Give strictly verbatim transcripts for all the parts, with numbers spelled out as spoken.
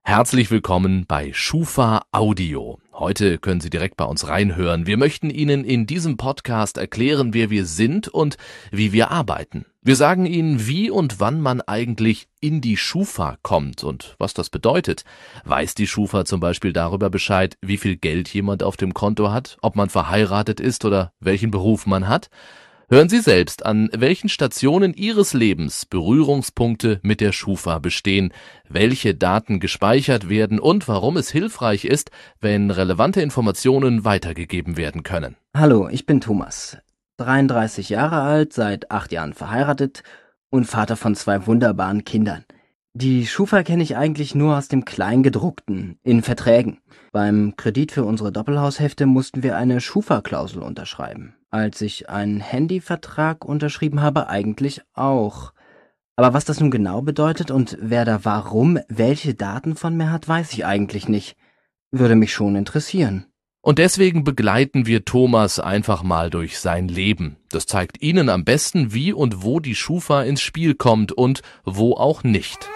Herzlich willkommen bei Schufa Audio. Heute können Sie direkt bei uns reinhören. Wir möchten Ihnen in diesem Podcast erklären, wer wir sind und wie wir arbeiten. Wir sagen Ihnen, wie und wann man eigentlich in die Schufa kommt und was das bedeutet. Weiß die Schufa zum Beispiel darüber Bescheid, wie viel Geld jemand auf dem Konto hat, ob man verheiratet ist oder welchen Beruf man hat? Hören Sie selbst, an welchen Stationen Ihres Lebens Berührungspunkte mit der Schufa bestehen, welche Daten gespeichert werden und warum es hilfreich ist, wenn relevante Informationen weitergegeben werden können. Hallo, ich bin Thomas, dreiunddreißig Jahre alt, seit acht Jahren verheiratet und Vater von zwei wunderbaren Kindern. Die Schufa kenne ich eigentlich nur aus dem Kleingedruckten, in Verträgen. Beim Kredit für unsere Doppelhaushälfte mussten wir eine Schufa-Klausel unterschreiben. Als ich einen Handyvertrag unterschrieben habe, eigentlich auch. Aber was das nun genau bedeutet und wer da warum welche Daten von mir hat, weiß ich eigentlich nicht. Würde mich schon interessieren. Und deswegen begleiten wir Thomas einfach mal durch sein Leben. Das zeigt Ihnen am besten, wie und wo die Schufa ins Spiel kommt und wo auch nicht.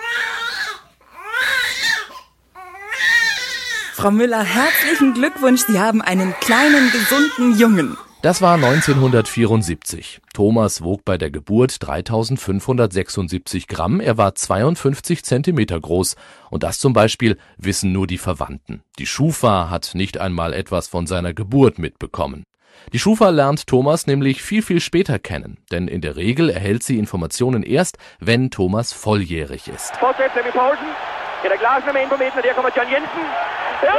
Frau Müller, herzlichen Glückwunsch, Sie haben einen kleinen, gesunden Jungen. Das war neunzehnhundertvierundsiebzig. Thomas wog bei der Geburt dreitausendfünfhundertsechsundsiebzig Gramm, er war zweiundfünfzig Zentimeter groß. Und das zum Beispiel wissen nur die Verwandten. Die Schufa hat nicht einmal etwas von seiner Geburt mitbekommen. Die Schufa lernt Thomas nämlich viel, viel später kennen. Denn in der Regel erhält sie Informationen erst, wenn Thomas volljährig ist. Fortsätzen wir Pausen. Ja, der Glasnummer in Meter, der kommt John Jensen. Ja!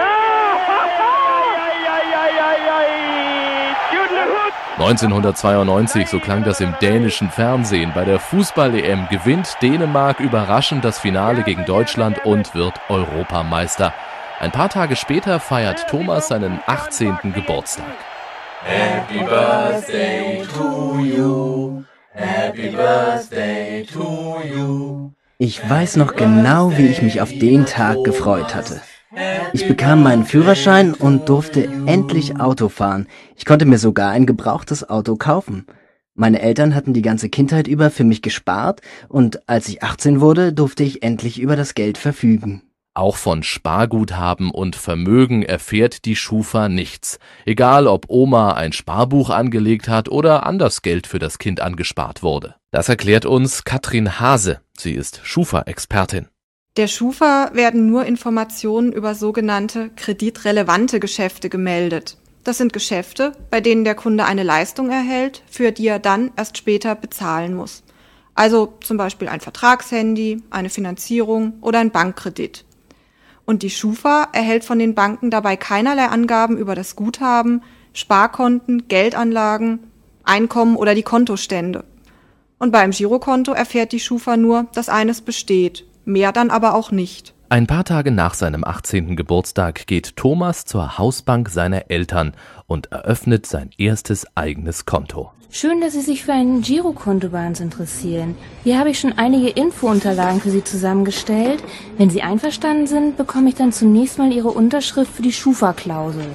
neunzehnhundertzweiundneunzig, so klang das im dänischen Fernsehen. Bei der Fußball-E M gewinnt Dänemark überraschend das Finale gegen Deutschland und wird Europameister. Ein paar Tage später feiert Thomas seinen achtzehnten Geburtstag. Happy Birthday to you, Happy Birthday to you. Ich weiß noch genau, wie ich mich auf den Tag gefreut hatte. Ich bekam meinen Führerschein und durfte endlich Auto fahren. Ich konnte mir sogar ein gebrauchtes Auto kaufen. Meine Eltern hatten die ganze Kindheit über für mich gespart und als ich achtzehn wurde, durfte ich endlich über das Geld verfügen. Auch von Sparguthaben und Vermögen erfährt die Schufa nichts. Egal, ob Oma ein Sparbuch angelegt hat oder anders Geld für das Kind angespart wurde. Das erklärt uns Katrin Hase. Sie ist Schufa-Expertin. Der Schufa werden nur Informationen über sogenannte kreditrelevante Geschäfte gemeldet. Das sind Geschäfte, bei denen der Kunde eine Leistung erhält, für die er dann erst später bezahlen muss. Also zum Beispiel ein Vertragshandy, eine Finanzierung oder ein Bankkredit. Und die Schufa erhält von den Banken dabei keinerlei Angaben über das Guthaben, Sparkonten, Geldanlagen, Einkommen oder die Kontostände. Und beim Girokonto erfährt die Schufa nur, dass eines besteht. Mehr dann aber auch nicht. Ein paar Tage nach seinem achtzehnten Geburtstag geht Thomas zur Hausbank seiner Eltern und eröffnet sein erstes eigenes Konto. Schön, dass Sie sich für ein Girokonto bei uns interessieren. Hier habe ich schon einige Infounterlagen für Sie zusammengestellt. Wenn Sie einverstanden sind, bekomme ich dann zunächst mal Ihre Unterschrift für die Schufa-Klausel.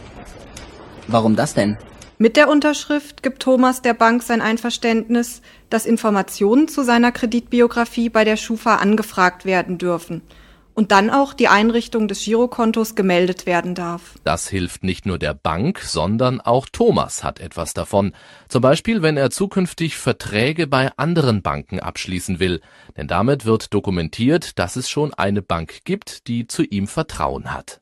Warum das denn? Mit der Unterschrift gibt Thomas der Bank sein Einverständnis, dass Informationen zu seiner Kreditbiografie bei der Schufa angefragt werden dürfen und dann auch die Einrichtung des Girokontos gemeldet werden darf. Das hilft nicht nur der Bank, sondern auch Thomas hat etwas davon. Zum Beispiel, wenn er zukünftig Verträge bei anderen Banken abschließen will. Denn damit wird dokumentiert, dass es schon eine Bank gibt, die zu ihm Vertrauen hat.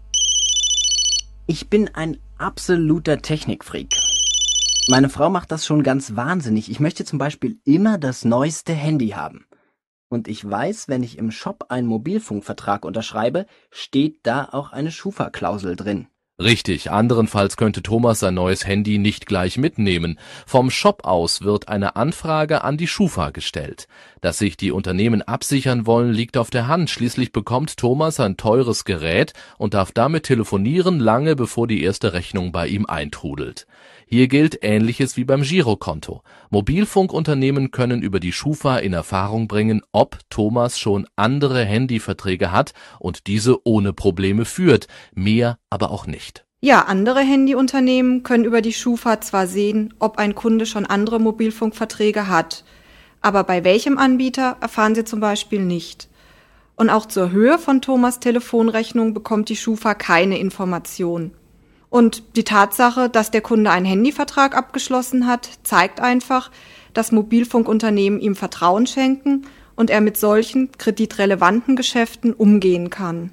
Ich bin ein absoluter Technikfreak. Meine Frau macht das schon ganz wahnsinnig. Ich möchte zum Beispiel immer das neueste Handy haben. Und ich weiß, wenn ich im Shop einen Mobilfunkvertrag unterschreibe, steht da auch eine Schufa-Klausel drin. Richtig, anderenfalls könnte Thomas sein neues Handy nicht gleich mitnehmen. Vom Shop aus wird eine Anfrage an die Schufa gestellt. Dass sich die Unternehmen absichern wollen, liegt auf der Hand. Schließlich bekommt Thomas ein teures Gerät und darf damit telefonieren, lange bevor die erste Rechnung bei ihm eintrudelt. Hier gilt Ähnliches wie beim Girokonto. Mobilfunkunternehmen können über die Schufa in Erfahrung bringen, ob Thomas schon andere Handyverträge hat und diese ohne Probleme führt, mehr aber auch nicht. Ja, andere Handyunternehmen können über die Schufa zwar sehen, ob ein Kunde schon andere Mobilfunkverträge hat, aber bei welchem Anbieter erfahren sie zum Beispiel nicht. Und auch zur Höhe von Thomas' Telefonrechnung bekommt die Schufa keine Information. Und die Tatsache, dass der Kunde einen Handyvertrag abgeschlossen hat, zeigt einfach, dass Mobilfunkunternehmen ihm Vertrauen schenken und er mit solchen kreditrelevanten Geschäften umgehen kann.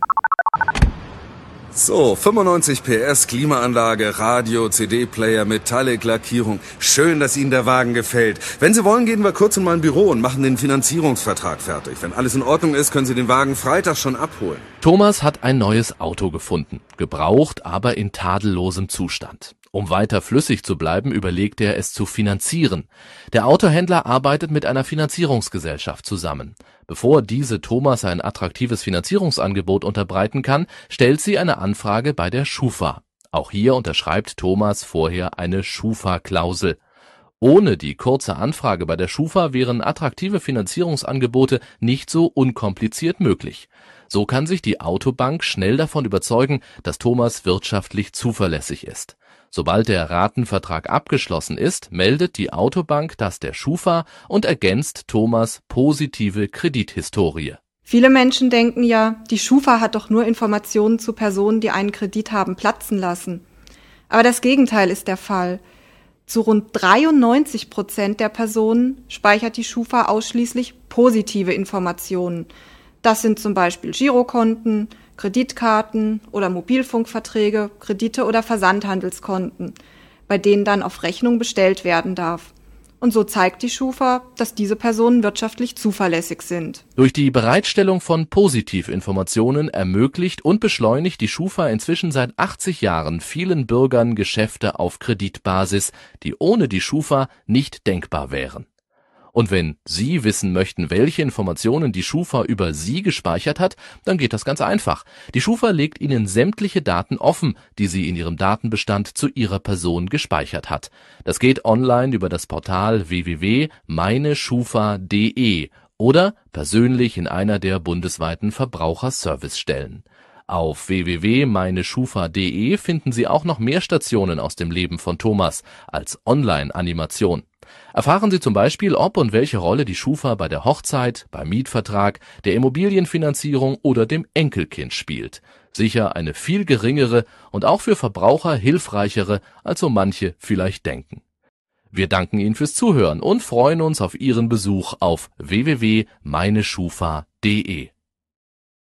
So, fünfundneunzig P S, Klimaanlage, Radio, C D-Player, Metallic-Lackierung. Schön, dass Ihnen der Wagen gefällt. Wenn Sie wollen, gehen wir kurz in mein Büro und machen den Finanzierungsvertrag fertig. Wenn alles in Ordnung ist, können Sie den Wagen Freitag schon abholen. Thomas hat ein neues Auto gefunden. Gebraucht, aber in tadellosem Zustand. Um weiter flüssig zu bleiben, überlegt er, es zu finanzieren. Der Autohändler arbeitet mit einer Finanzierungsgesellschaft zusammen. Bevor diese Thomas ein attraktives Finanzierungsangebot unterbreiten kann, stellt sie eine Anfrage bei der Schufa. Auch hier unterschreibt Thomas vorher eine Schufa-Klausel. Ohne die kurze Anfrage bei der Schufa wären attraktive Finanzierungsangebote nicht so unkompliziert möglich. So kann sich die Autobank schnell davon überzeugen, dass Thomas wirtschaftlich zuverlässig ist. Sobald der Ratenvertrag abgeschlossen ist, meldet die Autobank das der Schufa und ergänzt Thomas' positive Kredithistorie. Viele Menschen denken ja, die Schufa hat doch nur Informationen zu Personen, die einen Kredit haben platzen lassen. Aber das Gegenteil ist der Fall. Zu rund dreiundneunzig Prozent der Personen speichert die Schufa ausschließlich positive Informationen. Das sind zum Beispiel Girokonten, Kreditkarten oder Mobilfunkverträge, Kredite oder Versandhandelskonten, bei denen dann auf Rechnung bestellt werden darf. Und so zeigt die Schufa, dass diese Personen wirtschaftlich zuverlässig sind. Durch die Bereitstellung von Positivinformationen ermöglicht und beschleunigt die Schufa inzwischen seit achtzig Jahren vielen Bürgern Geschäfte auf Kreditbasis, die ohne die Schufa nicht denkbar wären. Und wenn Sie wissen möchten, welche Informationen die Schufa über Sie gespeichert hat, dann geht das ganz einfach. Die Schufa legt Ihnen sämtliche Daten offen, die sie in ihrem Datenbestand zu Ihrer Person gespeichert hat. Das geht online über das Portal w w w punkt meine schufa punkt d e oder persönlich in einer der bundesweiten Verbraucherservicestellen. Auf w w w punkt meine schufa punkt d e finden Sie auch noch mehr Stationen aus dem Leben von Thomas als Online-Animation. Erfahren Sie zum Beispiel, ob und welche Rolle die Schufa bei der Hochzeit, beim Mietvertrag, der Immobilienfinanzierung oder dem Enkelkind spielt. Sicher eine viel geringere und auch für Verbraucher hilfreichere, als so manche vielleicht denken. Wir danken Ihnen fürs Zuhören und freuen uns auf Ihren Besuch auf w w w punkt meine schufa punkt d e.